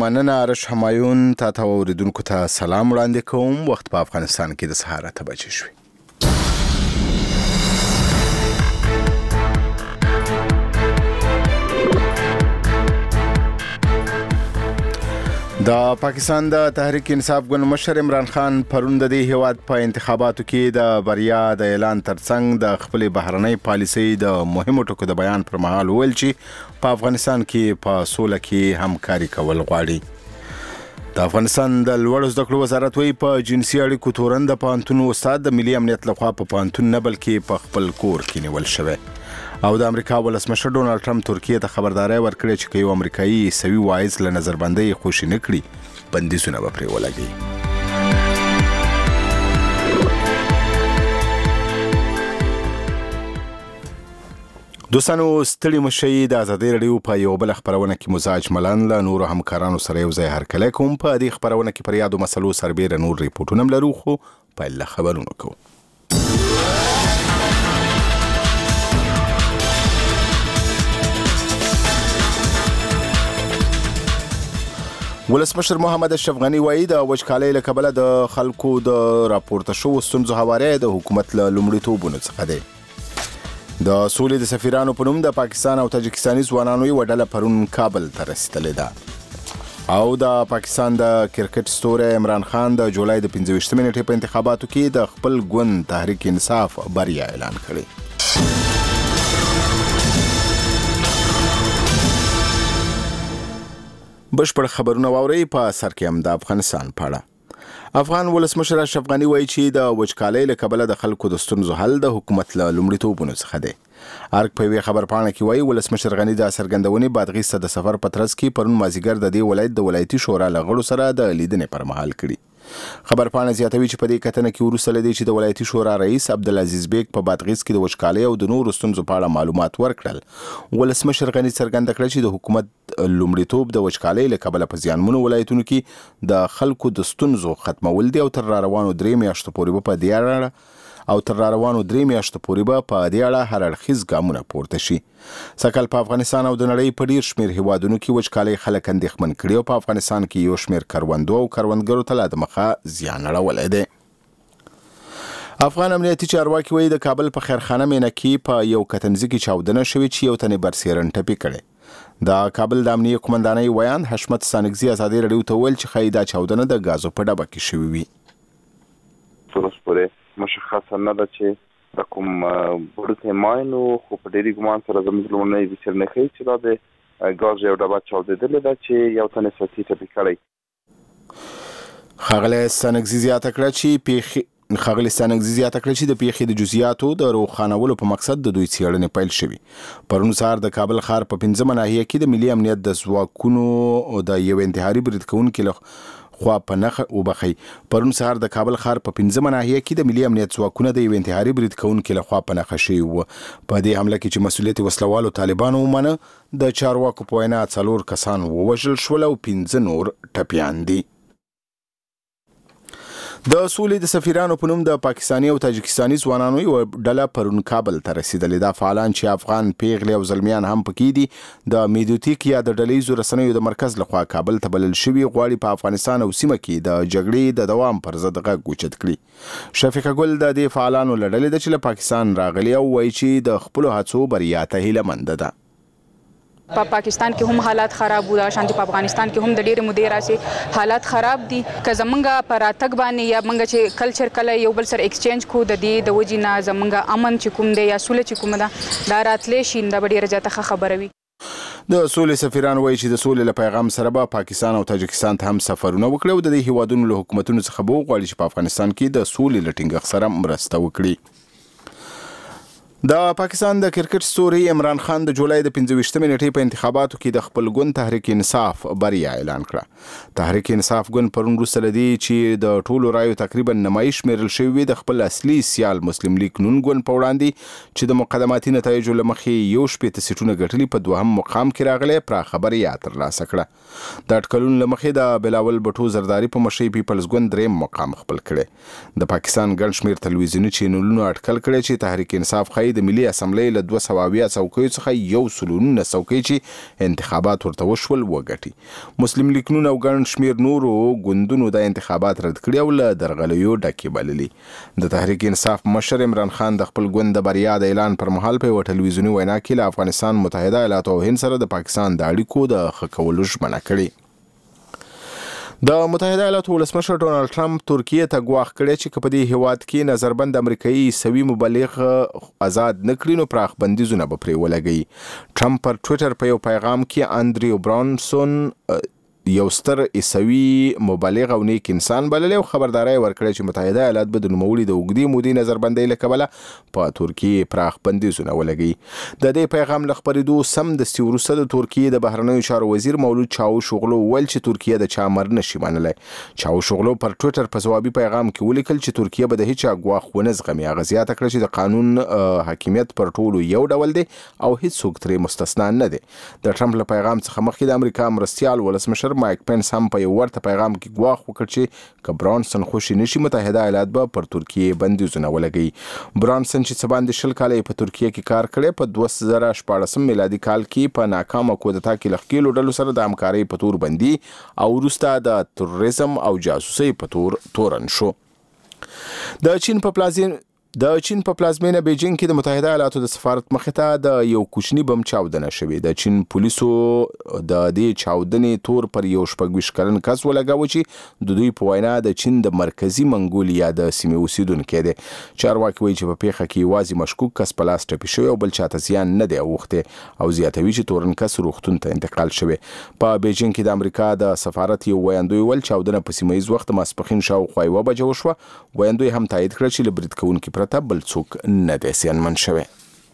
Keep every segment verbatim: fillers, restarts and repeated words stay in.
مننه ارش همایون. تا ته اوریدونکو ته سلام وړاندې کوم. وخت په افغانستان کې د سهار اته بجې شوې. د پاکستان د تحریک انصاف ګوند مشر عمران خان پرون د دې هیواد په انتخاباتو کې د بریا د اعلان ترڅنګ د خپل بهرنۍ پالیسۍ د مهمو ټکو د بیان پر مهال وویل چې په افغانستان کې په سوله کې همکاري کول غواړي. د افغانستان د لوړو زده کړو وزارت وایي په جنسي اړیکو تورن د پوهنتون استاد د ملي امنیت لخوا په پوهنتون نه بلکې په خپل کور کې نیول شوی. او د امریکا ولسمشر ډونالد ټرمپ ترکیه ته خبرداري ورکړې چې که یو امریکایي عیسوي واعظ له نظربندۍ خوشي نه کړي بندیزونه به پرې ولګوي. دوستانو ستړي مشئ. د ازادۍ راډیو په یو بل خپرونه کې مزاج ملن له نورو همکارانو سره یو ځای هرکلی کوم. په دې خپرونه کې پر یادو مسلو سربیره نور ریپورټونه هم لرو، خو پیل له خبرونو کوو. ولسمشر محمد اشرف غني وایي د وچکالۍ له کبله د خلکو د راپورته شوو ستونزو هواری د حکومت له لومړیتوبونو څخه دی. د سولې د سفیرانو په نوم د پاکستان او تاجکستاني ځوانانو یوه ډله پرون کابل ته رسېدلې ده. او د پاکستان د کرکټ ستوری عمران خان د جولای د پنځه ویشتمې نېټې په انتخاباتو کې د خپل ګوند تحریک انصاف بریا اعلان کړې. بشپړ خبرونه واورئ. په سر کې هم د افغانستان په اړه افغان ولسمشر اشرف غني وایي چې د وچکالۍ له کبله د خلکو د ستونزو حل د حکومت له لومړیتوبونو څخه دی. ارګ په یوې خبرپاڼه کې وایي ولسمشر غني د څرګندونې بادغیس ته د سفر په ترڅ کې پرون مازدیګر د دې ولایت د ولایتي شورا له غړو سره د لیدنې پر مهال کړي. خبرپاڼه زیاتوي چې په دې کتنه کې وروسته له دې چې د ولایتي شورا رئیس عبدالعزیز بیگ په بادغیس کې د وچکالۍ او د نورو ستونزو په اړه معلومات ورکړل، ولسمشر غني څرګنده کړه چې د حکومت لومړیتوب د وچکالۍ له کبله په زیانمنو ولایتونو کې د خلکو د ستونزو ختمول دي او تر راروانو درې میاشتو پورې به په دې اړه او تر راروانو درې میاشتو پورې به په دې اړه هر اړخیز ګامونه پورته شي. سږکال په افغانستان او د نړۍ په ډیر شمېر هیوادونو کې وچکالۍ خلک اندېښمن کړي او په افغانستان کې یو شمېر کروندو او کروندګرو ته لا د مخه زیان اړولی دی. افغان امنیتي چارواکي وایي د کابل په خیرخانه مینه کې په یو کتنځي کې چاودنه شوې چې یو تن یې برسېرن ټپي کړی. د کابل د امنیې قومندانۍ ویاند حشمت ستانکزي ازادۍ راډیو ته وویل چې ښایي دا چاودنه د ګازو په ډبه کې شوې وي. مشخصه نه ده چې د کوم بروتې ماین خو په ډېرې ګمان سره زموږ لومړنی بصیر نه ښیي چې دا د ګاز یو ډبه چاودېدلې ده چې یو تن یې سطحي ټپي کړی. ښاغلی ستانکزي زیاته کړه چې پیښې ښاغلي ستانکزي زیاته کړه چې د پیښې د جزئیاتو د روښانولو په مقصد د دوی څېړنې پیل شوي. پرون سهار د کابل ښار په پنځمه ناحیه کې د ملي امنیت د ځواکونو د یو انتحاري برید کوونکي له خوا په نښه وبخي پرون سهار د کابل ښار په پنځمه ناحیه کې د ملي امنیت ځواکونه د یو انتحاري برید کوونکي له خوا په نښه شوي وو. په دې حمله کې چې مسؤلیت وسلوالو طالبانو ومنه د چارواکو په وینا څلور کسان ووژل شول او پنځه نور ټپیان دي. د سولې د سفیرانو په نوم د پاکستاني او تاجکستاني ځوانانو یوه ډله پرون کابل ته رسېدلې. دا فعالان چې افغان پیغلې او زلمیان هم پکې دي د میډیوتیک یا د ډلهییزو رسنیو د مرکز لخوا کابل ته بلل شوي غواړي په افغانستان او سیمه کې د جګړې د دوام پر ضد غږ اوچت کړي. شفیقه ګل د دې فعالانو له ډلې ده چې له پاکستان راغلي او وایي چې د خپلو هڅو بریا ته هیله ده. په پاکستان کې هم حالات خراب وو، شانتي په افغانستان کې هم د ډېرې مودې راسي حالات خراب دي. که زمونږ په راتګ باندې یا مونږ چې کلچر کله یو بل سره ایکسچینج کو د دې د وجې نه زمونږ امن چې کوم دی یا سوله چې کومه ده دا راتلی شي دا به ډېره زیاته ښه خبره وي. د سولې سفیران وایي چې د سولې له پیغام سره به پاکستان او تاجکستان ته هم سفرونه وکړي او د دې هیوادونو له حکومتونو څخه به وغواړي چې په افغانستان کې د سولې له ټینګښت سره مرسته وکړي. د پاکستان د کرکټ ستوري عمران خان د جولای د پنځه ویشتمې نېټې په انتخاباتو کې د خپل ګوند تحریک انصاف بریا اعلان کړه. تحریک انصاف ګوند پرون وروسته له دې چې د ټولو رایو تقریبا نیمایي شمېرل شوي وي د خپل اصلي سیال مسلم لیگ نون ګوند په وړاندې چې د مقدماتي نتایجو له مخې یو شپېته سیټونه ګټلي په دوهم مقام کې راغلی پراخه بریا ترلاسه کړه. د اټکلونو له مخې د بلاول بټو زرداري په مشرۍ پیپلز ګوند درېیم مقام خپل کړی. د پاکستان ګڼ شمېر تلویزیوني چینلونو اټکل کړی چې تحریک انصاف ښایي هغې د ملي اسمبلۍ له دوه سوه اویا څوکیو څخه یو سل او نولس څوکۍ چې انتخابات ورته وشول وګټي. مسلم لیکونه او ګڼ شمېر نورو ګوندونو د انتخابات رد کړي او له درغلیو ډکې بللي. د تحریک انصاف مشر عمران خان د خپل ګوند د بریا د اعلان پر مهال په یوه ټلویزیوني وینا کې له افغانستان، متحده ایالاتو او هند سره د پاکستان د اړیکو د ښه کولو ژمنه کړې. د متحده ایالاتو ولسمشر ډونالډ ټرمپ ترکیې ته ګواښ کړی چې که په دې هیواد کې نظربند امریکایي عیسوي مبلغ آزاد نه کړي نو پراخ بندیزونه به پرې ولګوي. ټرمپ پر ټویټر په یو پیغام کې اندریو برانسون یو ستر عیسوي مبلغ او نیک انسان بللی او خبرداری ورکړی چې متحده ایالات به د نوموړي د اوږدې مودې نظربندۍ له کبله په ترکیې پراخ بندیزونه ولګوي. د دې پیغام له خپرېدو سمدستي وروسته د ترکیې د بهرنیو چارو وزیر مولود چاوشوغلو وویل چې ترکیه د چا امر نشي منلی. چاوشوغلو پر ټویټر په ځوابي پیغام کې ولیکل چې ترکیه به د هیچا ګواښ ونه زغمي. هغه زیاته کړه چې د قانون حاکمیت پر ټولو یو ډول دی او هیڅوک ترې مستثنا نه دی. د ټرمپ له پیغام څخه مخکې د امریکا مرستیال ولسمشر مایک پنس هم په یو ورته پیغام کې ګواښ وکړ چې که برانسن خوشي نشي متحده ایالات به پر ترکیې بندیزونه ولګوي. برانسن چې څه باندې شل کاله په ترکیه کې کار کړی، په دوه زره شپاړسم میلادي کال کې په ناکامه کودتا کې له ښکېلو ډلو سره د همکارۍ په تور بندي او وروسته د تروریزم او جاسوسۍ په تور تورن شو. د چین په پلازین د چین په پلازمینه بیجینګ کې د متحده ایالاتو د سفارت مخې ته د یو کوچني بم چاودنه شوې. د چین پولیسو د دې چاودنې تور پر یو شپږ ویشت کلن کس ولګاوه چې د دوی په وینا د چین د مرکزي منګولیا د سیمې اوسیدونکی دی. چارواکي وایي چې په پیښه کې یوازې مشکوک کس په لاس ټپي شوی او بل چاته زیان نه دی اوښتی او زیاتوي چې تورن کس روغتون ته انتقال شوی. په بیجینګ کې د امریکا د سفارت یو ویاندوی ویل چاودنه په سیمه ییز وخت ماسپښین شاوخوا یوه بجه وشوه. ویاندوی هم تایید کړه چې له برید کوونکي پرته بل څوک نه دی زیانمن شوی.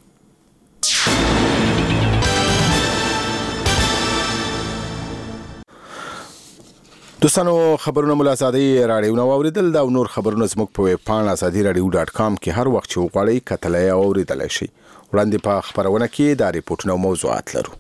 دوستانو خبرونه مو له ازادۍ راډیو نه واورېدل. دا او نور خبرونه زموږ په ویب پاڼه ازادي راډیو ډاټ کام کې هر وخت چې وغواړئ کتلی او اورېدلی شئ. وړاندې په خپرونه کې دا ریپورټونه او موضوعات لرو.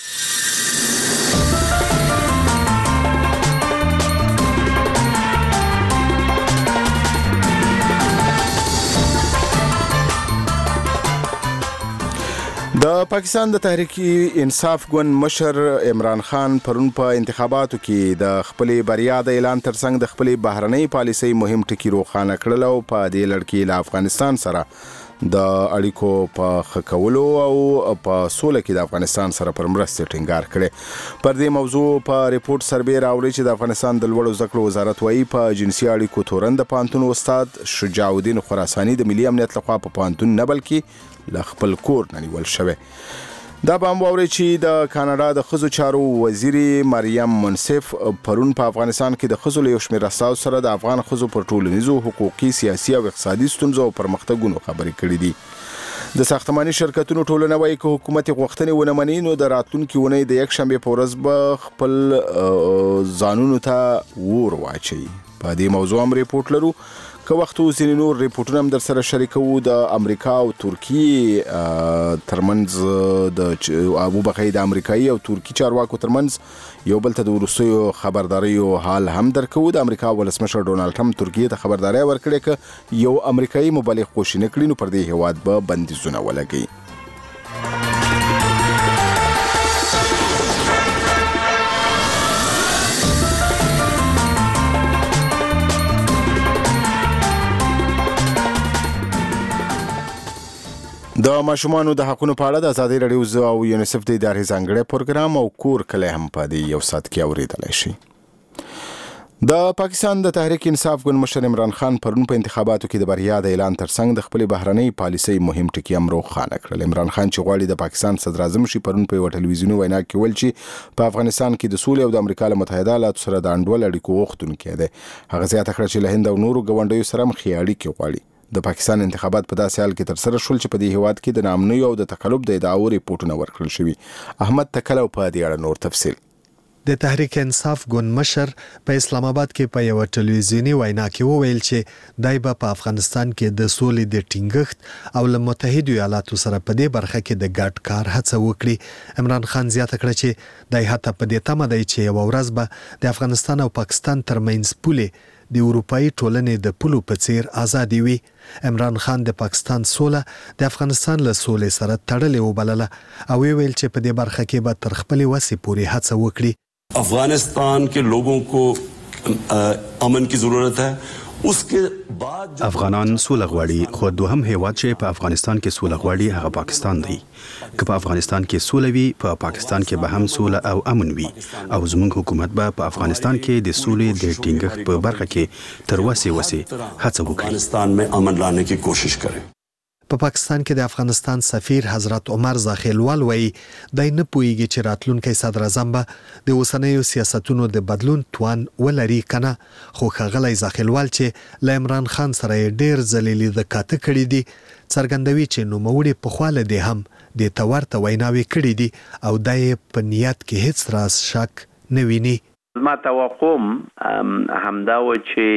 د پاکستان د تحریک انصاف ګوند مشر عمران خان پرون په انتخاباتو کې د خپلې بریا د اعلان ترڅنګ د خپلې بهرنۍ پالیسۍ مهم ټکي روښانه کړل او په دې لړ کې له افغانستان سره د اړیکو په ښه کولو او په سوله کې د افغانستان سره پر مرستې ټینګار کړی. پر دې موضوع په ریپورت سربې راوړی چې د افغانستان د لوړو زده کړو وزارت وایي په جنسي اړیکو تورن د پوهنتون استاد شجاع الدین خراساني د ملي امنیت لخوا په پوهنتون نه بلکې له خپل کور نه نیول شوی. دا به هم واورئ چې د کاناډا د ښځو چارو وزیرې مریم منصف پرون په افغانستان کې د ښځو له یو شمېر اساسو سره د افغان ښځو پر ټولنیزو، حقوقي، سیاسي او اقتصادي ستونزو او پرمختګونو خبرې کړې دي. د ساختماني شرکتونو ټولنه وایي که حکومت غوښتنې ونه مني نو د راتلونکي اونۍ د یک شنبې په ورځ به خپل ځانونو ته اور واچوي. په دې موضوع هم ریپورټ لرو. که وخت ځینې نور ریپورټونه هم در سره شریکوو. د امریکا او ترکیې ترمنځ د وبخښئ د امریکایي او ترکي چارواکو ترمنځ یو بل ته د وروستیو خبرداریو حال هم درکوو. د امریکا ولسمشر ډونالډ ټرمپ ترکیې ته خبرداری ورکړې که یو امریکایي مبلغ خوشي نه کړي نو پر دې هیواد به بندیزونه ولګوي. د ماشومانو د حقونو په اړه د ازادي راډیو او یونیسف د ادارې ځانګړی پروګرام او کور کلی هم په دې یو ساعت کې اورېدلی شي. د پاکستان د تحریک انصاف ګوند مشر عمران خان پرون په انتخاباتو کې د بریا د اعلان ترڅنګ د خپلې بهرنۍ پالیسۍ مهم ټکي هم روښانه کړل. عمران خان چې غواړي د پاکستان صدراعظم شي پرون په یوه ټلویزیوني وینا کې ویل چې په افغانستان کې د سولې او د امریکا له متحده ایالاتو سره د انډول اړیکو غوښتونکی دی. هغه زیاته کړه چې له هند او نورو ګاونډیو سره هم ښې اړیکې غواړي. د پاکستان انتخابات په داسې حال کې ترسره شول چې په دې هیواد کې د ناامنیو او د تقلب د ادعاو ریپورټونه ورکړل شوي. احمد تکلو په دې اړه نور تفصیل. د تحریک انصاف ګوند مشر په اسلام آباد کې په یو ټلویزیونی وینا کې وویل چې دای به په افغانستان کې د سولې د ټینګښت او له متحده ایالاتو سره په دې برخه کې د ګډ کار هڅه وکړي. عمران خان زیاته کړه چې دای هڅه په دې تمه دی چې یو ورځ به د افغانستان او پاکستان ترمنځ پولې د اروپאי ټولنې د پولو په څیر آزادي وي. عمران خان د پاکستان سوله د افغانستان له سولې سره تړلې وبلله او ویل چې په دې برخه کې به تر خپلې وسې پورې هڅه وکړي. افغانستان के लोगों को امن की ضرورت है. उसके बाद افغانان سوله غواړي، خو دوهم هیواد چې په افغانستان کې سوله غواړي هغه پاکستان دی. که په افغانستان کې سوله وي، په پاکستان کې به هم سوله او امن وي او زموږ حکومت به په افغانستان کې د سولې د ټینګښت په برخه کې تر وسې وسې هڅه وکړي. افغانستان में امن लाने की कोशिश करें. په پا پاکستان کې د افغانستان سفیر حضرت عمر زاخیلوال وایي دای نه پوهیږي چې راتلونکی صدر اعظم به د اوسنیو سیاستونو د بدلون توان ولري کنه، خو ښاغلی زاخیلوال چې له عمران خان سره ډیر ځلې لیدکاته کړي دي څرګندوي چې نوموړي پخوا له دې هم د تورته ویناوې کړي دي او د په نیت کې هیڅ راز شک نه ویني. ما توقع همدا و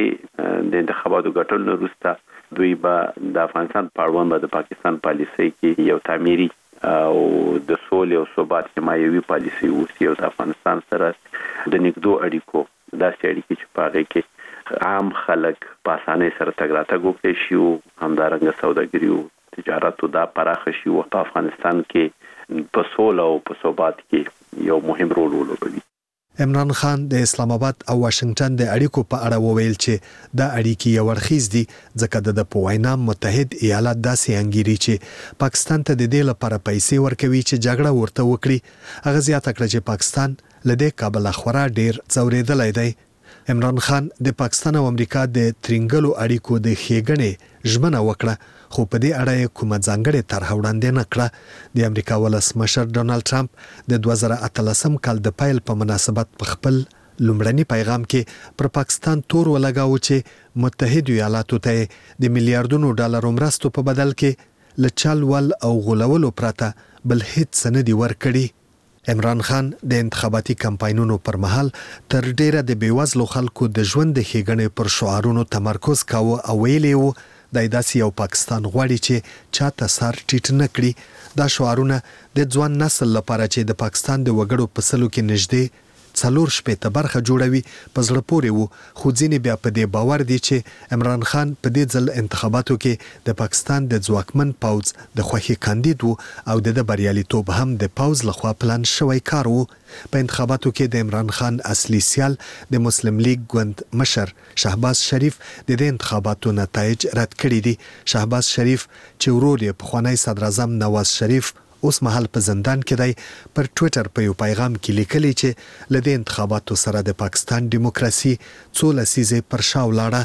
چې د انتخاباتو ګټلو وروسته دوی به د افغانستان په اړوند به د پاکستان پالیسۍ کې یو تعمیري او د سولې او ثبات حمایوي پالیسۍ وسی او د افغانستان سره د نږدو اړیکو داسې اړیکې چې په هغې کې عام خلک په اسانۍ سره تګ راتګ وکړي شي او همدارنګه سوداګري او تجارت دا پراخه شي او په افغانستان کې په سوله او په ثبات کې یو مهم رول ولوبوي. عمران خان د اسلام آباد او واشنگټن د اړیکو په اړه وویل چې دا اړیکې یو ورخیز دي ځکه د په وینا متحد ایالات داسې انګیري چې پاکستان ته د دې لپاره پیسې ورکوي چې جګړه ورته وکړي. هغه زیاته کړه چې پاکستان له دې کابل خورا ډیر ځورېدلی دی. عمران خان د پاکستان او امریکا د ترنګلو اړیکو د ښېګڼې ژمنه وکړه، خو په دې اړه کومه ځانګړې طرح وړاندې نه کړه. د امریکا ولسمشر ډونالد ټرمپ د دوه زره اتلسم کال د پیل په مناسبت په خپل لومړني پیغام کې پر پاکستان تور ولګاوه چې متحده ایالاتو ته د میلیارډونو ډالرو مرستو په بدل کې له چل ول او غولولو پرته بل هیڅ نه دی ورکړي. عمران خان د انتخاباتي کمپاینونو پر مهال تر ډیره د بیوزلو خلکو د ژوند د ښېګڼې پر شعارونو تمرکز کاوه او ویلي و د داسې یو پاکستان غواړي چې چاته سر ټیټ نه کړي. دا شعارونه د ځوان نسل لپاره چې د پاکستان د وګړو په سلو کې نږدې څلور شپېته برخه جوړوي په زړه پورې وو، خو ځینې بیا په دې باور دي چې عمران خان په دې ځل انتخاباتو کې د پاکستان د ځواکمن پوځ د خوښې کاندید وو او د بریالیتوب هم د پوځ لخوا پلان شوی کار وو. په انتخاباتو کې د عمران خان اصلي سیال د مسلم لیگ ګوند مشر شهباز شریف د دې انتخاباتو نتایج رد کړي دي. شهباز شریف چې ورور یې پخوانی صدر اعظم نواز شریف اوس مهال په زندان کې دی پر ټویټر په یو پیغام کې لیکلي چې له دې انتخاباتو سره د پاکستان دیموکراسي څو لسیزې پر شا ولاړه.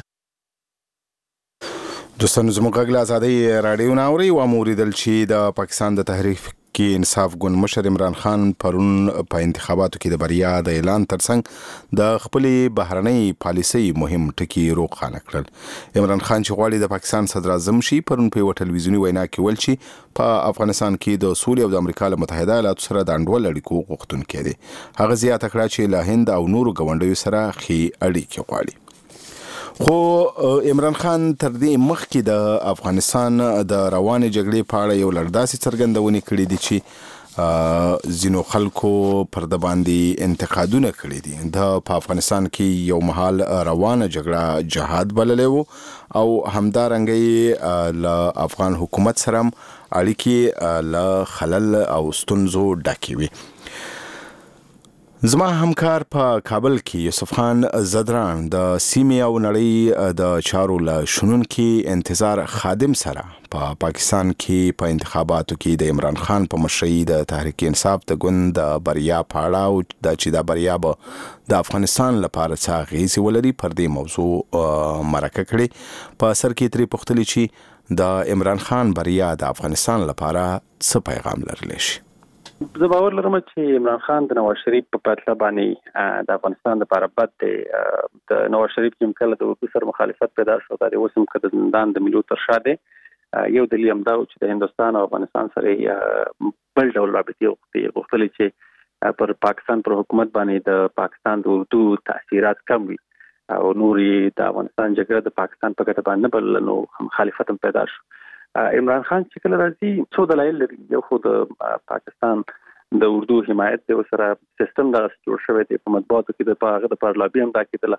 دوستانو زموږ غږ له ازادۍ راډیو نه اورئ و مو ولیدل چې د پاکستان د تحریک کې انصاف ګوند مشر عمران خان پرون په انتخاباتو کې د بریا د اعلان ترڅنګ د خپلې بهرنۍ پالیسۍ مهم ټکي روښانه کړل. عمران خان چې غواړي د پاکستان صدر اعظم شي پرون په یوه ټلویزیوني وینا کې ویل چې په افغانستان کې د سولې او د امریکا له متحده ایالاتو سره د انډول اړیکو غوښتونکی دی. هغه زیاته کړه چې له هند او نورو ګاونډیو سره ښې اړیکې غواړي. خو عمران خان تر دې مخکې د افغانستان د روانې جګړې په اړه یو لړ داسې څرګندونې کړې دي چې ځینو خلکو پر د باندې انتقادونه کړي دي. د په افغانستان کې یو مهال روانه جګړه جهاد بللی و او همدارنګه له افغان حکومت سره اړیکې له خلل او ستونزو ډکې وي. زما همکار په کابل کې یوسف خان زدران د سیمې او نړۍ د چارو له شنونکي انتظار خادم سره په پا پاکستان کې په انتخاباتو کې د عمران خان په مشرۍ د تحریک انصاف د ګوند د بریا په اړه او د چې د بریا به د افغانستان لپاره څه اغیزې ولري پر دې موضوع مرکه کړې. په سر کې ترې پوښتلي چې د عمران خان بریا د افغانستان لپاره څه پیغام لرلی شي. زه باور لرم چې عمران خان د نواز شریف په پرتله باندې د افغانستان لپاره بد دی. د نواز شریف چې کله د اردو سره مخالفت پیدا شو دا اوس هم که د زندان د ملو تر شا دی. یو دلیل هم دا و چې د هندوستان او افغانستان سره بل ډول رابطې غوښتلې چې پر پاکستان پر حکومت باندې د پاکستان د اردو تاثیرات کم وي او نورې د افغانستان جګړه د پاکستان په ګټه باندې نه بلله نو مخالفت هم پیدا شو. عمران خان چې کله راځي څو دلایل لري. یو خو د پاکستان د اردو حمایت دی، سره سیستم دا جوړ شوی دی په مطبوعاتو کې د هغه د پارلابي هم دا کېدله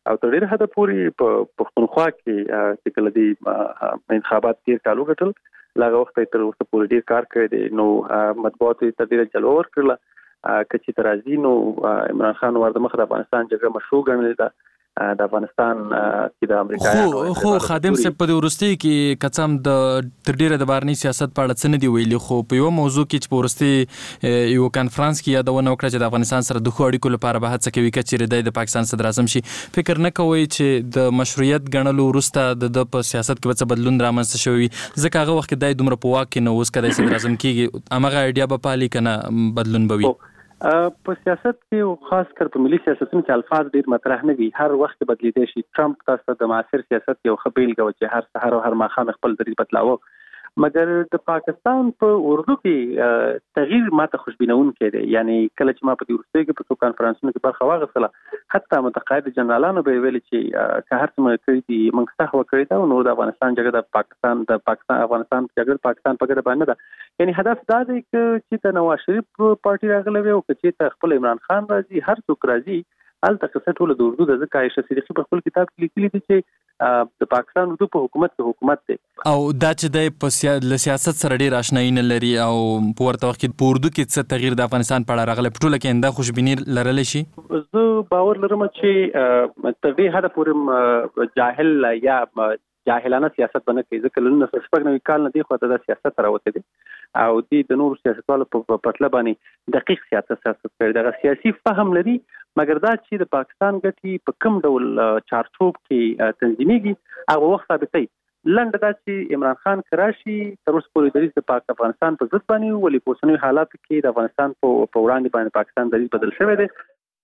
او تر ډېر حده پورې په پښتونخوا کې چې کله د انتخابات تیر کال وګټل لاغه وخت تر اوسه پورې ډېر کار کړی دی نو مطبوعات یې تر ډېره جلوه ورکړله که چې ترازی نو عمران خان ورته مخ د افغانستان جګړه مشروع ګڼلې ده د افغانستان کې د امریکایانو خو خو خادم صاحب په ورستي کې کڅم د تر ډیره د بارني سیاست په اړه څه نه دی ویلي خو په یو موضوع کې چې په ورستي یو کانفرنس کې یادونه وکړه چې د افغانستان سره د خو اړیکو لپاره به هڅه کوي چې د پاکستان صدر اعظم شي فکر نه کوي چې د مشروعیت ګڼلو وروسته د په سیاست کې څه بدلون رامنځته شوی ځکه هغه وخت د دومره په واک کې نو اوس کله صدر اعظم کېږي هغه ایډیا به پالي کنه بدلون به وي په سیاست کې خاص کر په ملي سیاستونو کې الفاظ ډیر مطرح نه وي هر وخت بدلیدي شي ټرمپ تاسو د معاصر سیاست یو خبيل غو چې هر سحر او هر ماخام خپل دریځ بدلاوه مګر د پاکستان په اردو کې تغییر ماته خوشبینون کړي یعنی کله چې ما په دې ورسته کې په کانفرنسونو کې برخه واغستله حتی متقاعد جنرالانو به ویل چې که هر څه کړی دي موږ څه وکړی دا نو د افغانستان جګړه د پاکستان د پاکستان افغانستان جګړه پاکستان په ګډه باندې ده یعنی هدف دا دی چې د نواز شریف پارټي راغلی وي او چې خپل عمران خان راځي هر څوک راځي الته څه ټول د اردو د ځکه عائشہ صدیقی په خپل کتاب کې لیکلي دي چې د پاکستان اردو په حکومت کې حکومت دی او دا چې د په سیاست سره ډیر آشنایی نه لري او په ورته وخت کې په اردو کې څه تغییر د افغانستان په اړه راغلی په ټوله کې انده خوشبینی لرلی شي زه باور لرم چې تر دې حده پورې جاهل یا جاهلانه سیاست باندې کوي ځکه لنه شپږ نوي کال نه دی خو د سیاست راوته دي او د نور سیاستوالو په پټله باندې دقیق سیاست سیاست کوي دا سیاسي فهم لري مګر دا چې د پاکستان ګټي په کوم ډول چارچوب کې تنظیمېږي هغه وخت ثابتوي لنډه دا چې عمران خان کراشي تر اوسه پورې دریځ د پاک افغانستان په ضد باندې ولې په اوسنیو حالاتو کې د افغانستان په وړاندې باندې پاکستان دریځ بدل شوی دی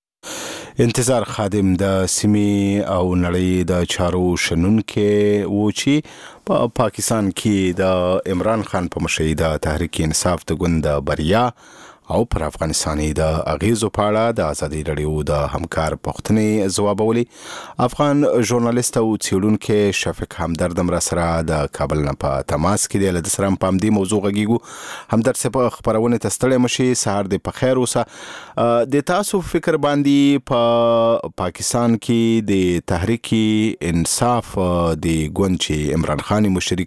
انتظار خادم د سیمې او نړۍ د چارو شنونکې و چې په پاکستان کې د عمران خان په مشرۍ د تحریک انصاف د ګوند بریا او پر افغانستاني د اغیزو په اړه د ازادي رادیو د همکار پوښتنې ځوابولي افغان ژورنالیست او څېړونکی شفیق همدرد را سره د کابل نه په تماس کې دی له سره په دې موضوع غږیږو همدرد صاحب خبرونه تستړی مشي سهار د په خیر اوسه د تاسو فکر باندې په پاکستان کې د تحریک انصاف د ګوند چې عمران خان مشري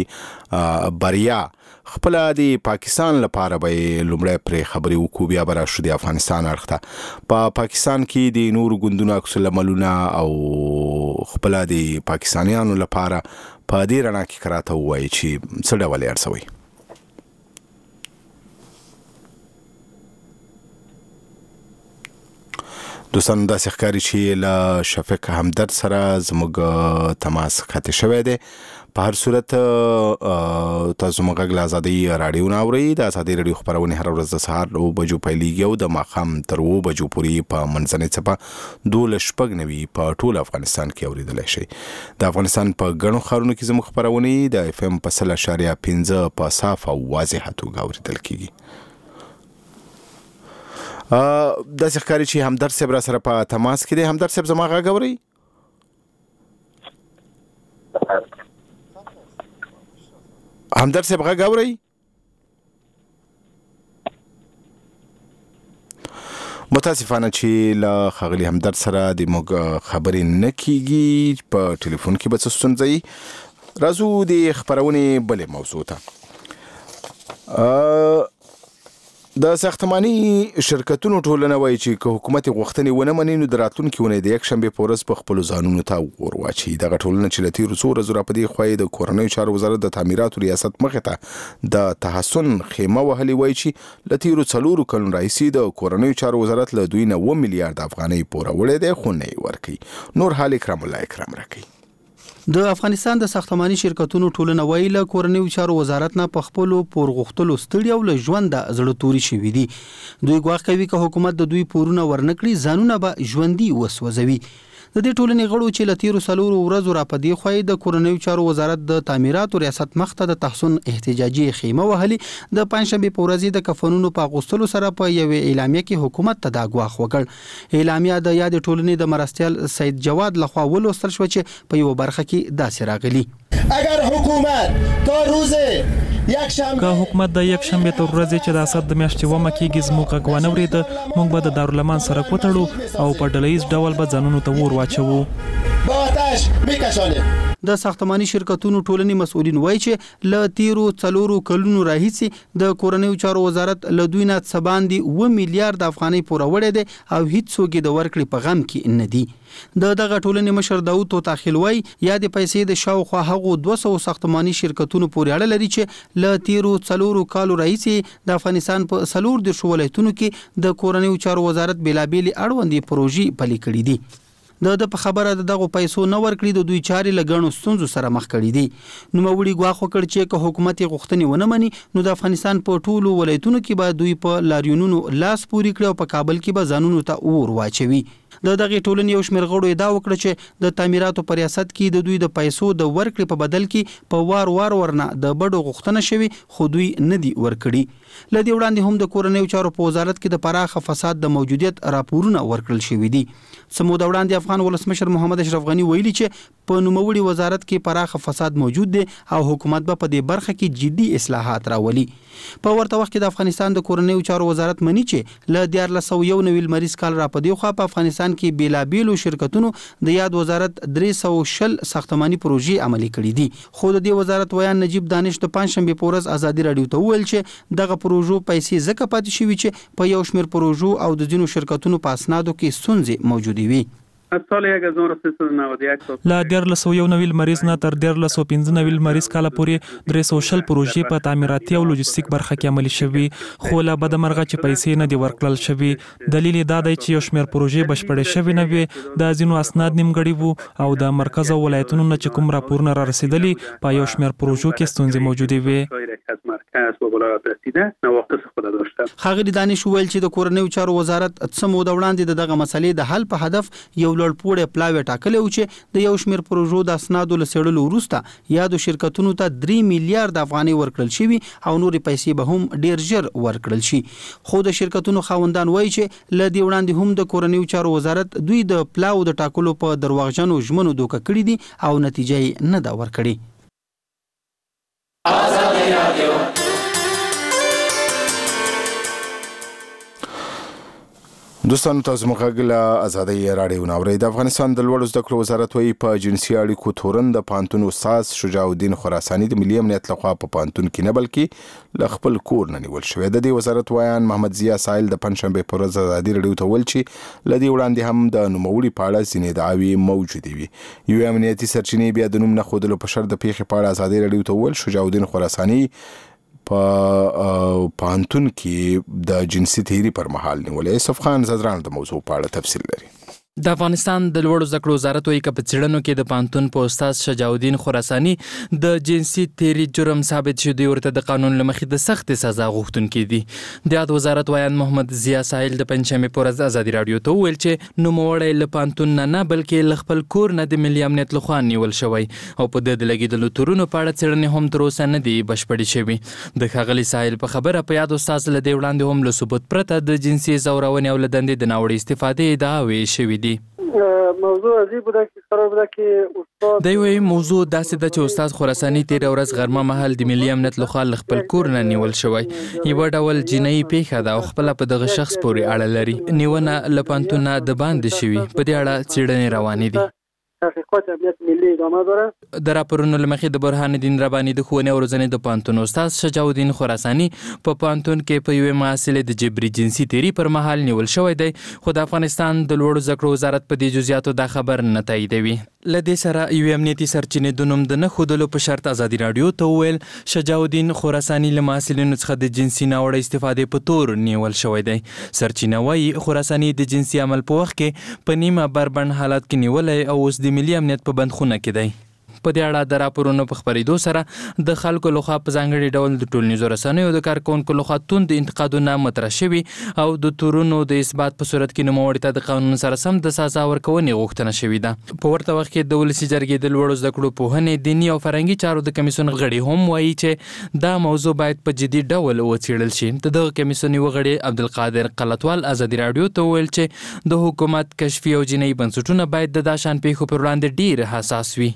کوي بریا خپل د پاکستان لپاره به لومړی پرې خبرې وکړو بیا به راشو د افغانستان اړخ ته په پاکستان کې د نور ګوندونو عکس العملونه او خپل د پاکستانیانو لپاره په دې رڼا کې کراته وایي چې څه ډول یې ارسوي دوستان داسې ښکاري چې له شفیق همدرد سره زموږ تماس خطي شوی دی په هر صورت تاسو موږ غږ آزادي رادیو نه اورئ د آزادي رادیو خبرونه هر ورځ د سهار نو بجو پیلېږي او د ماښام تر اوه بجو پورې په منځنۍ څپه دولس شپږ نوي په ټول افغانستان کې اورېدلی شي د افغانستان په ګڼو ښارونو کې زموږ خبرونه د اف ام په سل اشاریه پنځه په صاف او واضحه توګه اورېدل کېږي داسې ښکاري چې همدرد صاحب را سره په تماس کې دی همدرد صاحب زما غږ اورئ همدرد صاحب غږ اورئ متاسفانه چې له ښاغلي همدرد سره د موږ خبرې نه کیږي په ټلیفون کې به څه ستونزه وي راځو د خپرونې بلې موضوع ته د ساختماني شرکتونو ټولنه وایي چې که حکومت غوښتنې ونه مني نو د راتلونکي اونۍ د یکشنبې په ورځ په خپلو ځانونو ته اور واچوي دغه ټولنه چې له تېرو څو ورځو راپدې خوا د کورنیو چارو وزارت د تعمیراتو ریاست مخې ته د تحسن خیمه وهلې وایي چې له تېرو څلورو کلونو راهیسې د کورنیو چارو وزارت له دوی نه اوه میلیارډ افغانۍ پوره وړی دی خو نه یې ورکوي نور حال اکرام الله اکرام راکوي د افغانستان د ساختماني شرکتونو ټولنه وایي له کورنیو چارو وزارت نه په خپلو پورغښتلو ستړي او له ژونده زړه توري شوي دي دوی ګواښ کوي که حکومت د دوی پورونه ورنکړي ځانونه به ژوندي وسوځوي د دې ټولنې غړو چې له تېرو څلورو ورځو راپدې خوا د کورنیو چارو وزارت د تعمیراتو ریاست مخ ته د تحسن احتجاجي خیمه وهلې د پنځشنبې په ورځ د کفنونو په اغوستلو سره په یوې اعلامیه کې حکومت ته دا ګواښ وکړ اعلامیه د یاد ټولنې د مرستیال سید جواد لخوا ولوستل شو چې په یو برخه کې داسې راغلي اگر حکومت تا روز که حکومت د یک شنبه تر ورځې چې د اسد د میاشتې ومه کېږي زموږ غږ ونه اورېده، موږ به د دارالمان سره وتړو او په ډلهییز ډول به ځانونو ته اور واچوو. با آتش میکشانیم. د ساختماني شرکتونو ټولنې مسؤلین وایي چې له تیرو څلورو کلونو راهیسې د کورنیو چارو وزارت له دوی نه څه باندې اوه میلیارډ افغانۍ پوره وړی دی او هیڅ څوک یې د ورکړې په غم کې نه دي. د دغه ټولنې مشر داود توتاخیل وایي یا د پیسې د شاوخوا هغو دوه سوه ساختماني شرکتونو پورې اړه لري چې له تیرو څلورو کالو راهیسې د افغانستان په څلور دېرشو ولایتونو کې د کورنیو چارو وزارت بېلابېلې اړوندې پروژې پلي کړي دي. د د په خبره د دغه پیسو نه ورکړي د دوی چارې له ګڼو ستونزو سره مخ کړي دي. نوموړي ګواښ وکړ چې که حکومت یې غوښتنې ونه مني نو د افغانستان په ټولو ولایتونو کې به دوی په لاریونونو لاس پورې کړي او په کابل کې به ځانونو ته اور واچوي. د دغه ټولنې یو شمېر غړو ادعا وکړه چې د تعمیراتو په ریاست کې د دوی د پیسو د ورکړې په بدل کې په وار وار ورنه د بډو غوښتنه شوي خو دوی نه دي ورکړي. له دې وړاندې هم د کورنیو چارو په وزارت کې د پراخه فساد د موجودیت راپورونه ورکړل شوي دي. څه موده وړاندې افغان ولسمشر محمد اشرف غني ویلي چې په نوموړي وزارت کې پراخه فساد موجود دی او حکومت به په دې برخه کې جدي اصلاحات راولي. په ورته وخت کې د افغانستان د کورنیو چارو وزارت مني چې له دیارلس سوه یو نوي لمریز کال را په دې خوا په افغانستان کې بېلابېلو شرکتونو د یاد وزارت درې سوه شل ساختماني پروژې عملي کړي دي. خو د دې وزارت ویان نجیب دانش د پنجشنبې په ورځ ازادي راډیو ته وویل چې دغه پروژو پیسې ځکه پاتې شوي چې په یو شمېر پروژو او د ځینو شرکتونو په اسنادو کې ستونزې موجودې وي. له دیارلس سوه یو نوي لمریز نه تر دیارلس سوه پنځه نوي لمریز کاله پورې درې سوه شل پروژې په تعمیراتي او لوجستیک برخه کې عملي شوي، خو له بده مرغه چې پیسې نه دي ورکړل شوي. دلیل یې دا دی چې یو شمېر پروژې بشپړې شوې نه وي، د ځینو اسناد نیمګړي وو او د مرکز او ولایتونو نه چې کوم راپورونه را رسېدلي په یو شمېر پروژو کې ستونزې موجودې وي. ښاغلي دانش وویل چې د کورنیو چارو وزارت څه موده وړاندې د دغه مسلې د حل په هدف یو لوړپوړی پلاوی ټاکلی و چې د یو شمېر پروژو د اسنادو له څېړلو وروسته یادو شرکتونو ته درې میلیارډ افغانۍ ورکړل شوي او نورې پیسې به هم ډېر ژر ورکړل شي. خو د شرکتونو خاوندان وایي چې له دې وړاندې هم د کورنیو چارو وزارت دوی د پلاو د ټاکلو په درواغجنو ژمنو دوکه کړي دي او نتیجه یې نه ده ورکړې. دوستانو تاسو مخه له ازادي راډیو ناوړي. د افغانستان د لوړو زده کړو وزارت وایي په جنسي اړیکو تورن د پانتون استاد شجاع الدین خراساني د ملي امنیت لخوا په پانتون کې نه بلکې له خپل کور نه نیول شوی. د دې وزارت وایان محمد ضیا سایل د پنځشنبه پر ورځ ازادي راډیو ته ویل چې له دې وړاندې هم د نوموړي په اړه ځینې ادعاوې موجودې وي. یو امنیتي سرچینې بیا د نوم نه ښودلو په شرط د پیښې په اړه ازادي راډیو ته ویل شجاع الدین خراساني په پانتون کې د جنسي تیری پر مهال نیولې. یوسف خان زدران د موضوع په اړه تفصیل لري. د افغانستان د لوړو زده کړو وزارت وایي چې په څېړنو کې د پانتون په استاد شجاع الدین خراساني د جنسي تیری جرم ثابت شو، دوی ورته د قانون له مخې د سختې سزا غوښتونکي دي. د یاد وزارت وایان محمد ضیا ساحل د پنجشنبې په ورځ ازادي راډیو ته وویل چې نوموړی له پانتون نه نه بلکې له خپل کور نه د ملي امنیت لخوا نیول شوی او په ده د لګېدلو تورونو په اړه څېړنې هم تر اوسه نه دي بشپړې شوي. د ښاغلي ساحل په خبره په یاد استاد له دې وړاندې هم له ثبوت پرته د جنسي ځورونې او له دندې د ناوړه استفادې ادعاوې شوي دي. موضوع عجیب بوده که قرار بوده که استاد د یوې موضوع داسې ده چې استاد خراساني تېره ورځ غرمه مهال د ملي امنیت لخوا له خپل کور نه نیول شوی. یوه ډول جنایي پیښه ده او خپله په دغه شخص پورې اړه لري. نیونه له پانتون نه د باندې شوي. په دې اړه څېړنې روانې دي. تحقیقات امنیت ملی ادامه داره. د راپورونو له مخې د برهان الدین رباني د ښوونې او روزنې د پانتون استاد شجاع الدین خراساني په پانتون کې په یوې محصلې د جبري جنسي تیری پر مهال نیول شوی دی، خو د افغانستان د لوړو زده کړو وزارت په دې جزئیاتو دا خبر نه تاییدوي. له دې سره یوې امنیتي سرچینې د نوم د نه ښودلو په شرط ازادي راډیو ته وویل شجاع الدین خراساني له محصلینو څخه د جنسي ناوړه استفادې په تور نیول شوی دی. سرچینه وایي خراساني د جنسي عمل په وخت کې په نیمه بربند حالت کې نیولی او اوس د ملي امنیت په بندخونه کې دی. په دې اړه د راپورونو په خپرېدو سره د خلکو لخوا په ځانګړي ډول د ټولنیزو رسنیو د کارکوونکو لخوا توند انتقادونه مطرح شوي او د تورونو د اثبات په صورت کې نوموړي ته د قانون سره سم د سزا ورکونې غوښتنه شوې ده. په ورته وخت کې د ولسي جرګې د لوړو زده کړو پوهنې، دیني او فرهنګي چارو د کمیسیون غړي هم وایي چې دا موضوع باید په جدي ډول وڅېړل شي. د دغه کمیسیون یو غړي عبدالقادر قلتوال ازادي راډیو ته وویل چې د حکومت کشفي او جنایي بنسټونه باید د دا شان پیښو پر وړاندې ډېر حساس وي.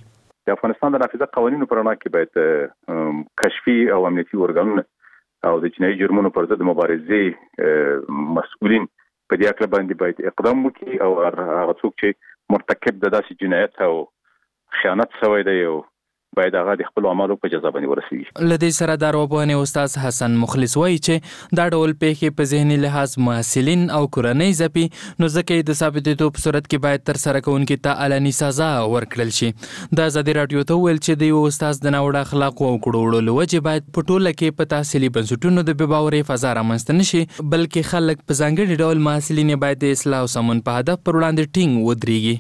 د افغانستان د نافذه قوانینو پر اړه کې باید کشفي او امنیتي ورګانونه او د جنایي جرمونو پر ضد مبارزې مسؤلین په دې اړه باندې باید اقدام وکړي او هغه څوک چې مرتکب د داسې جنایت او خیانت شوی دی او باید هغه د خپل اعمالو په جزا باندې ورسیږي. لدې سره د ارواپوهنې استاد حسن مخلص وایي چې دا ډول پیښې په ذهني لحاظ محصلین او کورنۍ ځپي، نو ځکه د ثابتېدو په صورت کې باید تر سره کوونکي ته علني سزا ورکړل شي. د ازادي راډیو ته ویل چې د یو استاد د ناوړه اخلاقو او کړو وړو وجې باید په ټوله کې په تحصیلي بنسټونو د بې باورۍ فضا رامنځته نه شي، بلکې خلک په ځانګړي ډول محصلین باید د اصلاح او سمون په هدف پر وړاندې ټینګ ودرېږي.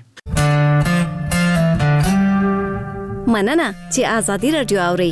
مننه چې ازادي راډیو اوري.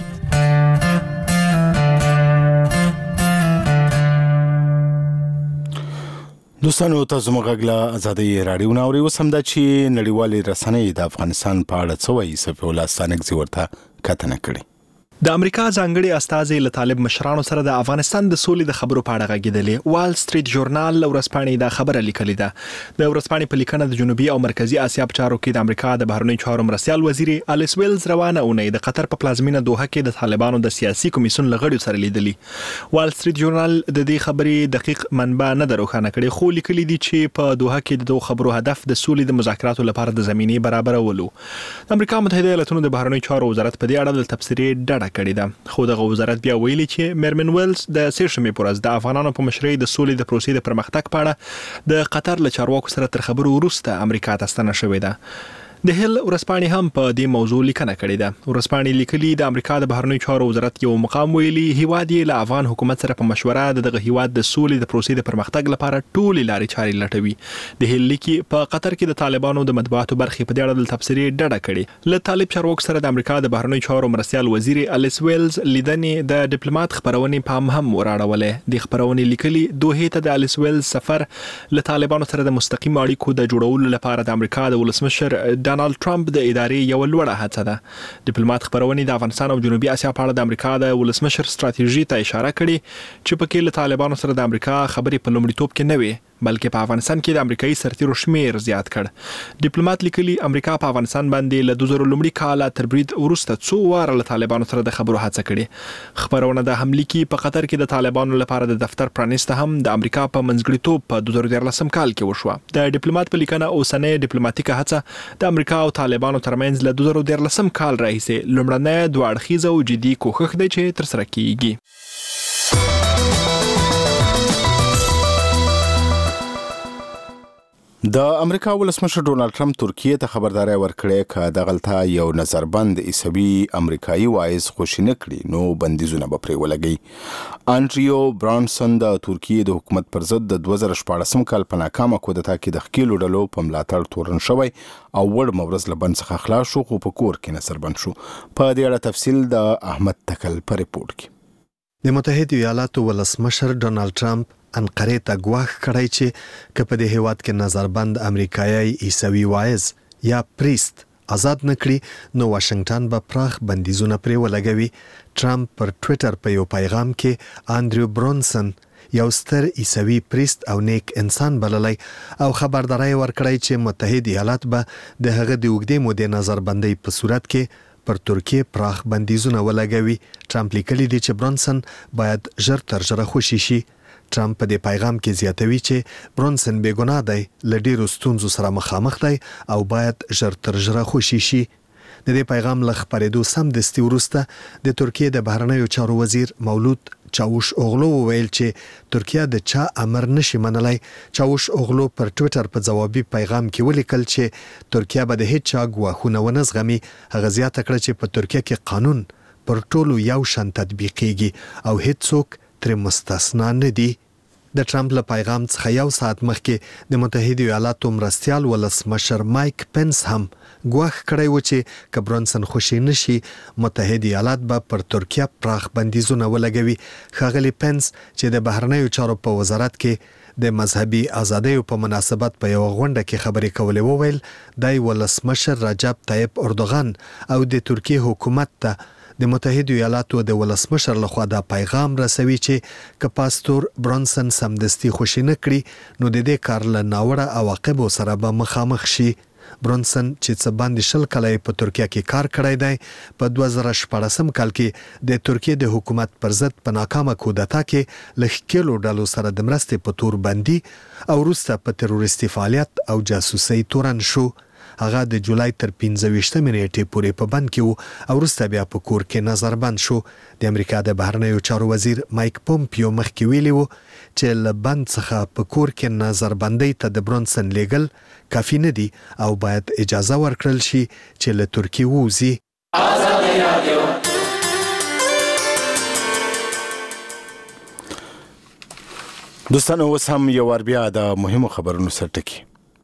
دوستانو تاسو موږ غلا ازادي راډیو ناوري وسم دا چې نړیوالې رسنۍ د افغانستان په اړه څه وایي صفي الله ستانکزي ورته کتنه کړې. د امریکا ځانګړي استازي له طالب مشرانو سره د افغانستان د سولې د خبرو په اړه غږېدلې. وال سټریټ ژورنال ورځپاڼې دا خبره لیکلې ده. د ورځپاڼې په لیکنه د جنوبي او مرکزی اسیا په چارو کې د امریکا د بهرنیو چارو مرستیال وزیر الیس ویلز روانه اونۍ د قطر په پلازمینه دوحه کې د طالبانو د سیاسي کمیسیون لغړیو سره لیدلي. وال سټریټ ژورنال د دې خبرې دقیق منبع نه دروخانه کړي، خو لیکلي دي چې په دوحه کې د دوه خبرو هدف د سولې د مذاکراتو لپاره د زمینې برابرولو. د امریکا متحده ایالاتونو د بهرنیو چارو وزارت په دې اړه د تبصرې ډډه کړې ده، خو دغه وزارت بیا ویلي چې میرمن ویلز د سیشنمې پر ورځ د افغانانو په مشرۍ د سولې د پروسې د پرمختګ په اړه د قطر له چارواکو سره تر خبرو وروسته امریکا ته ستنه شوې ده. د هیل ورځپاڼې هم په دې موضوع لیکنه کړې ده. ورځپاڼې لیکلي د امریکا د بهرنیو چارو وزارت یو مقام ویلي هیواد یې له افغان حکومت سره په مشوره د دغه هیواد د سولې د پروسې د پرمختګ لپاره ټولې لارې چارې لټوي. د هیل لیکي په قطر کې د طالبانو د مطبوعاتو برخې په دې اړه د تبصرې ډډه کړې. له طالب چارواکو سره د امریکا د بهرنیو چارو مرستیال وزیر الیس ویلز لیدنې د ډیپلوماټ خبرونې پام هم وراړولې. د خبرونې لیکلي دوه ته د الیس ویلز سفر له طالبانو سره د مستقیم اړیکو د جوړولو لپاره د امریکا د ولسمشر ډانلډ ټرمپ د ادارې یو لوړه هڅه ده. ډیپلوماټ خبرونې د افغانستان او جنوبي اسیا په اړه د امریکا د ولسمشر ستراتیژي ته اشاره کړې چې پکې له طالبانو سره د امریکا خبرې په لومړیتوب کې نه وي، بلکې په افغانستان کې د امریکایي سرتیرو شمیر زیات کړ. ډیپلوماټ لیکلي امریکا په افغانستان باندې له دوه زره لومړي کال تر برید وروسته څو واره له طالبانو سره د خبرو هڅه کړې. خبرونه د حمله کې په قطر کې د طالبانو لپاره د دفتر پرانیسته هم د امریکا په منځګړیتوب په دوه زره دیارلسم کال کې وشوه. د ډیپلوماټ په لیکنه اوسنۍ ډیپلوماټیکه هڅه د امریکا او طالبانو ترمنځ له دوه زره دیارلسم کال راهیسې لومړنی دوه اړخیزه او جدي کوښښ دی چې ترسره کیږي. د امریکا ولسمشر ډونالد ټرمپ ترکیه ته خبرداري ورکړې چې د غلطه یو نظربند عیسوي امریکایي وایز خوشی نه کړي نو بندیزونه به پرې ولګي. انډریو برانسن د ترکیه د حکومت پر ضد د دوه زره شپاړسم کال په ناکامه کودتا کې د ښکېلو ډلو په ملاتړ تورن شوی او وړ مورز له بند څخه خلاص شو، خو په کور کې نظربند شو. په دې اړه تفصیل د احمد تکل په ریپورت کې. د متحده ایالاتو ولسمشر ډونالد ټرمپ انقره ته ګواښ کړی چې که په دې هیواد کې نظربند امریکایي عیسوي وایز یا پریست آزاد نکړي نو واشنگټن به پراخ بندیزونه پرې ولګوي. ټرمپ پر ټوئیټر په یو پیغام کې انډریو برانسن یو ستر عیسوي پریست او نیک انسان بللی او خبرداري ورکړی چې متحده ایالات به د هغه د اوږدې مودې نظربندۍ په صورت کې پر ترکیه پراخ بندیزونه ولګوي. ټرمپ لیکلی دی چې برانسن باید ژر تر ژره خوشي شي. ټرمپ په دې پیغام کې زیاتوي چې برانسن بې ګناه دی، له ډېرو ستونزو سره مخامخ دی او باید ژر تر ژره خوشي شي. د دې پیغام له خپرېدو سمدستي وروسته د ترکیه د بهرنیو چارو وزیر مولود چاوش اوغلو وویل چې ترکیه د چا امر نشي منلای. چاوش اوغلو پر ټوئیټر په جوابي پیغام کې ولیکل چې ترکیه به د هیڅ چا ګواښونه ونه زغمي. هغه زیاته کړه چې په ترکیه کې قانون پر ټولو یو شان تطبیقېږي او هیڅوک تر مستثنا نه دي. د ټرمپ له پیغام څخه یو ساعت مخکې د متحده ایالاتو مرستیال ولسمشر مایک پنس هم ګواښ کړی و چې که برانسن خوشي نشي متحده ایالات به پر ترکیه پراخ بندیزونه ولګوي. ښاغلی پنس چې د بهرنیو چارو په وزارت کې د مذهبي ازادیو په مناسبت په یو غونډه کې خبرې کولې وویل د ولسمشر رجب طیب اردوغان او د ترکیه حکومت ته د متحده ایالاتو د ولسمشر لخوا دا پیغام رسوي چې که پاستور برانسن سمدستي خوشي نه کړي نو د دې کار له ناوړه عواقبو سره به مخامخ شي. برونسن چې څه باندې شل کال په ترکیه کې کار کړی دی په دوه زره شپږم کال کې د ترکیه د حکومت پر ضد په ناکامه کودتا کې له ښکېلو ډلو سره د مرستې په تور بندي او وروسته په تروریستي فعالیت او جاسوسۍ تورن شو. هغه د جولای تر پنځه ویشتمې نیټې پورې په بند کې و او وروسته بیا په کور کې نظر بند شو. د امریکا د بهرنیو چارو وزیر مایک پومپیو مخکې ویلي و چې له بند څخه په کور کې نظر بندۍ ته د برونسن لیږل کافي نه دي او باید اجازه ورکړل شي چې له ترکیې ووځي. دوستانو اوس هم یو وار بیا د مهمو خبرونو سر ټکي.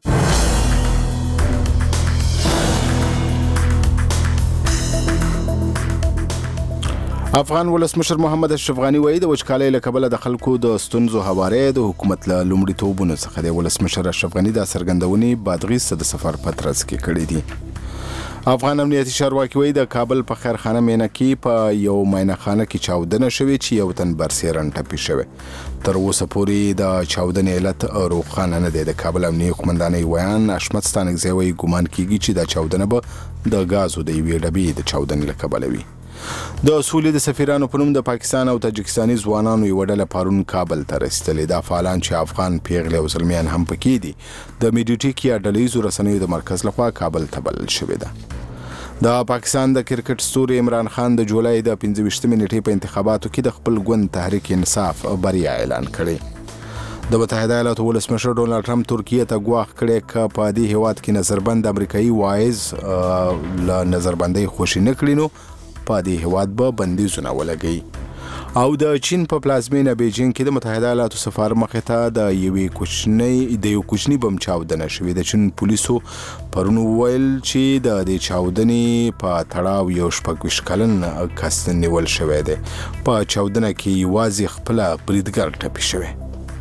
افغان ولسمشر محمد اشرف غنی وایي د وچکالۍ له کبله د خلکو د ستونزو هواری د حکومت له لومړیتوبونو څخه دی. ولسمشر اشرف غنی د څرګندونې بادغیس ته د سفر پترس کې کړې دي. افغان امنیتي چارواکي وایي د کابل په خیرخانه مینه کې په یو ماینخانه کې چاودنه شوې چې یو تن برسېرن ټپي شوی. تر اوسه پورې د چاودنې علت روښانه نه دی. د کابل امنیتي قومندانۍ ویان اشمت ستانکزی وایي ګومان کیږي چې دا چاودنه به د غازو د یوې ډبې د چاودنې له کبله وي. د سولې د سفیرانو په نوم د پاکستان او تاجکستاني ځوانانو یو ډله پرون کابل ته رسیدلې. دا فعالان چې افغان پیغلې او زلمیان هم پکې دي د میډیوټیک یا ډلهییزو رسنیو د مرکز لخوا کابل ته بلل شوې ده. د پاکستان د کرکټ ستوري عمران خان د جولای د پنځه ویشتمې نیټې په انتخاباتو کې د خپل ګوند تحریک انصاف بریا اعلان کړې. د متحده ایالاتو ولسمشر ډونالد ټرمپ ترکیه ته ګواښ کړی که په دې هیواد کې نظربند امریکایي واعظ له نظربندۍ خوشي نه کړي نو په دې هیواد به بندیزونه ولګوي. او د چین په پلازمینه بیجینګ کې د متحده ایالاتو سفارت مخې ته د یوې کوچنۍ د یو کوچني بم چاودنه شوې. د چین پولیسو پرون وویل چې د دې چاودنې په تړاو یو شپږ ویشت کلن کس نیول شوی دی. په چاودنه کې یوازې خپله بریدګر ټپي شوی.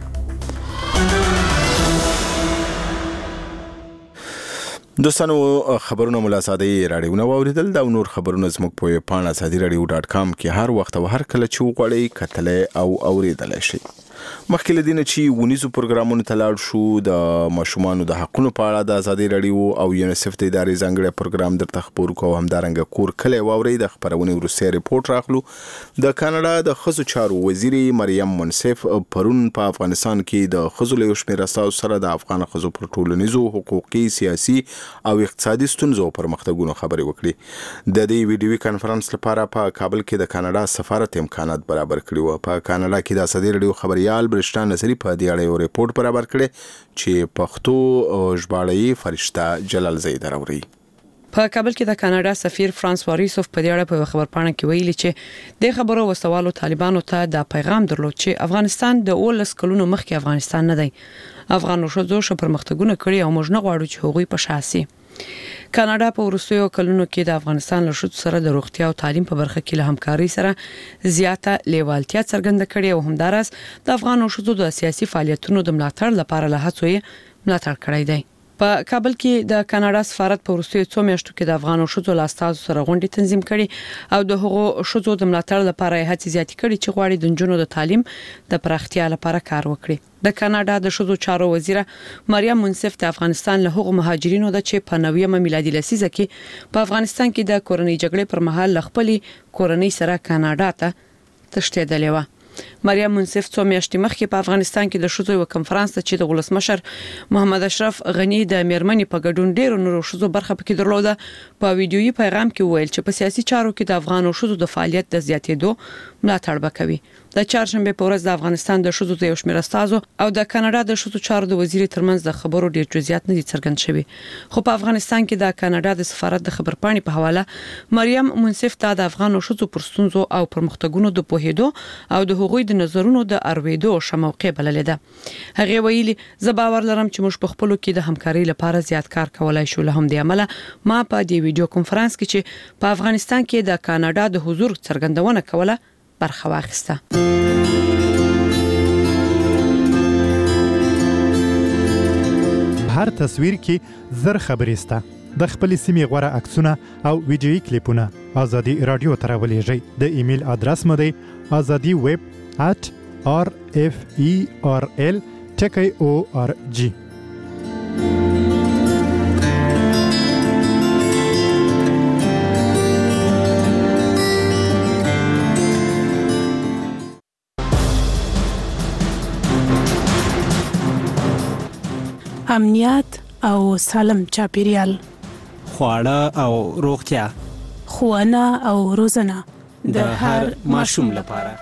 دوستانو خبرونه ملا ساده راډیو نو اوریدل دا نور خبرونه زموږ په پاڼه ساده راډیو ډاټ کام کې هر وخت او هر کله چې وغواړئ کتلې او اوریدلای شئ. مخکې له دې نه چې ونیزو پروګرامونو ته لاړ شو د ماشومانو د حقونو په اړه د ازادي راډیو او یونیسف د ادارې ځانګړی پروګرام درته خپور کوو. همدارنګه کور کلی واورئ د خپرونې وروستی رپورټ راخلو. د کاناډا د ښځو چارو وزیرې مریم منصف پرون په افغانستان کې د ښځو له یو شمېر استازو سره د افغان ښځو پر ټولنیزو حقوقي سیاسي او اقتصادي ستونزو او پرمختګونو خبرې وکړي. د دې ویډیوي کانفرنس لپاره په کابل کې د کاناډا سفارت امکانات برابر کړي وو. په کاناډا کې د ازادي راډیو خبريال برشتان نصری په دې اړه یو ریپورت برابر کړي چې پښتو ژباړې فرشته جلال زید راوړي. په کابل کې د کاناډا سفیر فرانس واریسوف په دې اړه په خبرپاڼه کې ویلي چې د خبرو وسوالو طالبانو ته د پیغام درلود چې افغانستان د اولس کلونو مخکې افغانستان نه دی. افغانو شوزو شو پرمختګونه کړي او موږ نه غواړو چې هغوی په شاسي. کاناډا په وروستیو کلونو کې د افغانستان له شوت سره د روغتیا او تعلیم په برخه کې له همکاري سره زیاته لیوالتیا څرګنده کړې او همدارس د افغانو شوزو د سیاسي فعالیتونو د ملاتړ لپاره له هڅو ملاتړ کړی دی. په کابل کې د کاناډا سفارت په وروستیو څو میاشتو کې د افغانو شوزو له استازو سره غونډې تنظیم کړي او د هغو شوزو د ملاتړ لپاره هڅې زیاتې کړي چې غواړي د نجونو د تعلیم د پراختیا لپاره کار وکړي. د کاناډا د شوزو چارو وزیره مریم منصف د افغانستان له هغو مهاجرینو د چې په نویمه میلادي لسیزه کې په افغانستان کې د کورنۍ جګړې پر مهال خپل کورنۍ سره کاناډا ته تښتېدلې و. مریم منصف څو میاشتې مخکې په افغانستان کې د شوزو یو کنفرانس ته چې د ولسمشر محمد اشرف غنی د میرمنې په ګډون ډیرو نورو شوزو برخه پکې درلوده په ویډیويي پیغام کې ویل چې په سیاسي چارو کې د افغانو شوزو د فعالیت د زیاتېدو ملاتړ وکوي. د چهارشنبه په ورځ د افغانستان د شوزو د یو شمېر استازو او د کاناډا د شوزو چارو د وزیر ترمنځ د خبرو ډیر جزئیات نه دي څرګند شوي. خو په افغانستان کې د کاناډا د سفارت د خبرپاڼې په حواله مریم منصف ته د افغانو شوزو پر ستونزو او پرمختګونو د پوهېدو او د هغوی د نظرونو د اورېدو شموقع بللې ده. هغه ویلي زه باور لرم چې موږ په خپلو کې د همکارۍ لپاره زیات کار کولای شو. له همدې امله ما په دې ویډیو کنفرانس کې چې په افغانستان کې د کاناډا د حضور څرګندونه کوله برخه واخیسته. هر تصویر کې زر خبرې سته. د خپل سیمې غوړه عکسونه او ویډیويي کلیپونه ازادي رادیو ته راولېږئ. د ایمیل ادرس مو دی azadi web at r f e r l t k o r g. امنیت او سالم چاپیریال، خواړه او روغتیا، ښوونه او روزنه د هر ماشوم لپاره.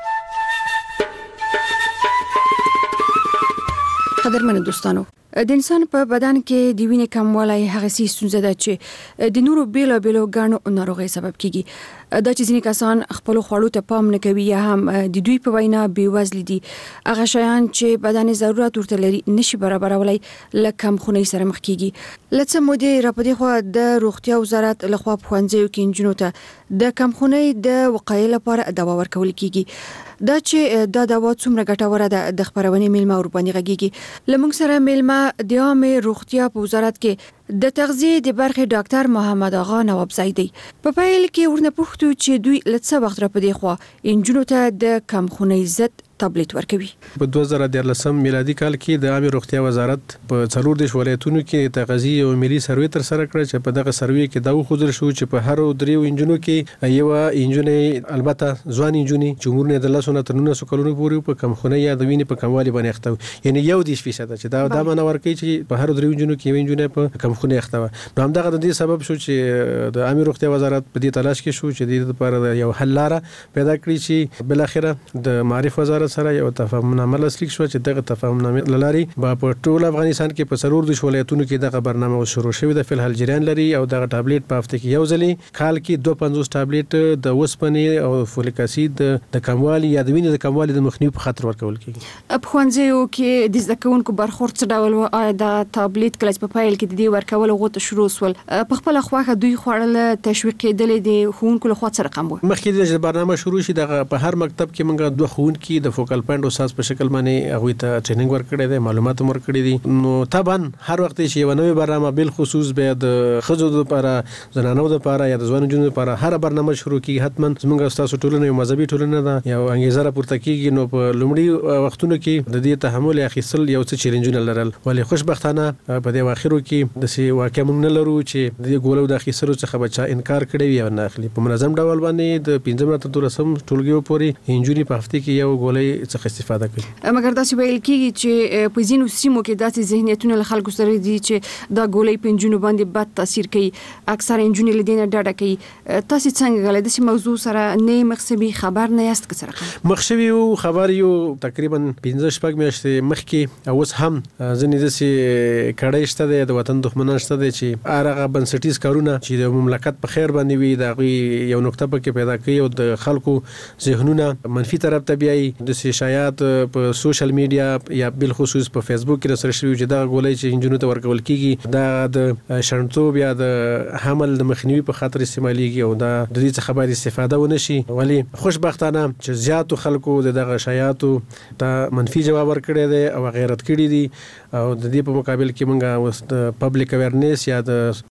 قدرمن دوستانو، د انسان په بدن کې د وینې کموالی هغه سي ستونزه ده چې د نورو بیلو بیلو ګڼو ناروغۍ سبب کیږي. دا چې ځینې کسان خپل خوړو ته پام نه کوي یا هم د دوی په وینا بې وزلي دي، هغه شیان چې بدن ضرورت ورته لري نشي برابرولای، له کمخونۍ سره مخ کیږي. له څه مودې راپدې خوا د روغتیا وزارت لخوا په ښوونځیو کې نجونو ته د کمخونۍ د وقایې لپاره دوا ورکول کیږي. دا چې دا دوا څومره ګټوره ده د خبرونې میلمه ورباندې غږیږي. لمونږ سره میلمه د عامه روغتیا په وزارت کې د تغذیه د برخې ډاکټر محمد آغا نوابزی دی. په پیل کې ورنه پوښتو چې دوی له څه وخت راپدې خوا نجونو ته د کمخونۍ ضد تابلیت ورکوي. په دوه زره دیارلسم میلادي کال کې د عامه روغتیا وزارت په څلور دیش ولایتونو کې تغذیه او ملي سروې تر سره کړ چې په دغه سروې کې دا وښودل شو چې په هر دریو انجونو کې یو انجونې البته ځوان انجونې چې عمر نه د لسو نه تر نولسو کلونو پورې په کمخونۍ یا د وینې په کموالي باندې اخته وي، یعنی یو دیش فیصد چې دا دا معنی ورکوي چې په هر دریو انجونو کې یو انجونې په کمخونۍ اخته وي. نو همدغه د دې سبب شو چې د عامه روغتیا وزارت په دې تلاش کې شو چې د دې لپاره یو حل لاره پیدا کړي چې بل اخره د معرف وزارت سره یو تفاهم نامه لاسلیک شو چې دغه تفاهم نامه لاري په ټول افغانستان کې په څلور دیش ولایتونو کې دغه برنامه شروع شوې ده. فل حال جریان لري او دغه ټابلیټ په هفته کې یو ځلې کال کې دوه پنځوس ټابلیټ د وسپنې او فولیک اسید د کموالي یا د وینې د کموالي د مخنیوي په خاطر ورکول کیږي. په ښوونځیو کې د زده کوونکو برخورد څه ډول و؟ آیا دا ټابلیټ کله په پیل کې د دې ورکول غوته شروع سول په خپل خواخه دوی خوړل تشویق کېدل دي ښوونکو له خوا څه رقم و؟ مخکې د برنامه شروع شي دغه په هر مکتب کې موږ دوه ښوونکي د فوکل پوینټ استاد په شکل باندې هغه ته ټریننګ ورکړی دی، معلومات هم ورکړي دي. نو طبعا هر وخت چې یو نوې برنامه بل خصوص به د ښځو لپاره، زنانو لپاره یا د ځوانو جنونو لپاره هر برنامه شروع کیږي، حتما زموږ استاد ټولنه یو مذهبي ټولنه ده، یو انګیزه راپورته کیږي. نو په لومړي وختونو کې د دې تحمل اخیستل یو څه چیلنجونه لرل، ولې خوشبختانه په دې واخرو کې د سی واقع موږ نه لرو چې د ګولو د اخیستلو څخه بچا انکار کړی وي او نه اخلي. په منظم ډول باندې د پنځم تر دولسم ټولګیو پورې انجونی په هفته کې یو ګولې څخه استفاده کوي. مګر دا چې ویل کیږي چې په ځینو سیمو کې داسې ذهنیتونه له خلکو سره دي چې دا ګولۍ په نجونو باندې بد تاثیر کوي، اکثر نجونې له دې نه ډډه کوي. تاسو څنګه غلې داسې موضوع سره نه مخسبي خبر نه یاست که سره مخشوي یو خبر یو تقریبا پنځه شپږ میاشتې مخکې اوس هم ځینې داسې کړۍ شته د وطن دښمنان شته دي چې هغه بنسټیز کارونه چې د مملکت په خیر باندې وي د هغوی یو نقطه پکې پیدا کوي او د خلکو ذهنونه منفي طرف ته بیایي. داسې شایعات په سوشل میډیا یا بل خصوص په فیسبوک کې رسول شوی چې دا ګولۍ چې انجونو ته ورکول کیږي دا د شرمتوب یا د حمل د مخنیوي په خاطر استعمالېږي او دا د دې څخه باید استفاده ونه شي. ولی خوشبختانه چې زیاتو خلکو دغه شایعاتو ته منفي جواب ورکړی دی او غیرت کړی دي او د دې په مقابل کې موږ اوس د پبلک اویرنس یا د